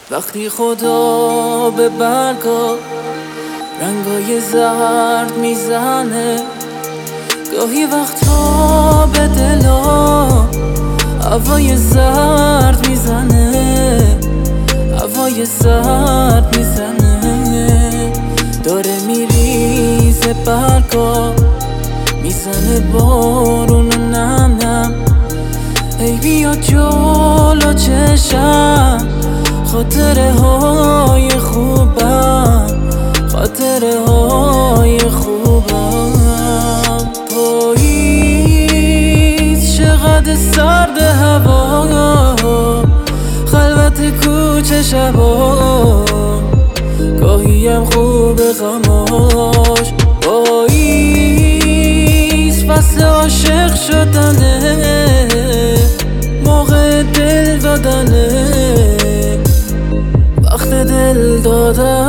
وقتی خدا به برگا رنگای زرد میزنه، گاهی وقتا به دلا هوای سرد میزنه، هوای سرد میزنه. داره میریزه برگا، میزنه بارون و نم نم. ای بیا جلو چشم، خاطره های خوبم، خاطره های خوبم. پاییز چقدر سرد هوا، خلوت کوچه شبا، گاهی هم خوب غماش. پاییز فصل عاشق شدنه، موقع دل دادنه، وقت دل دادن.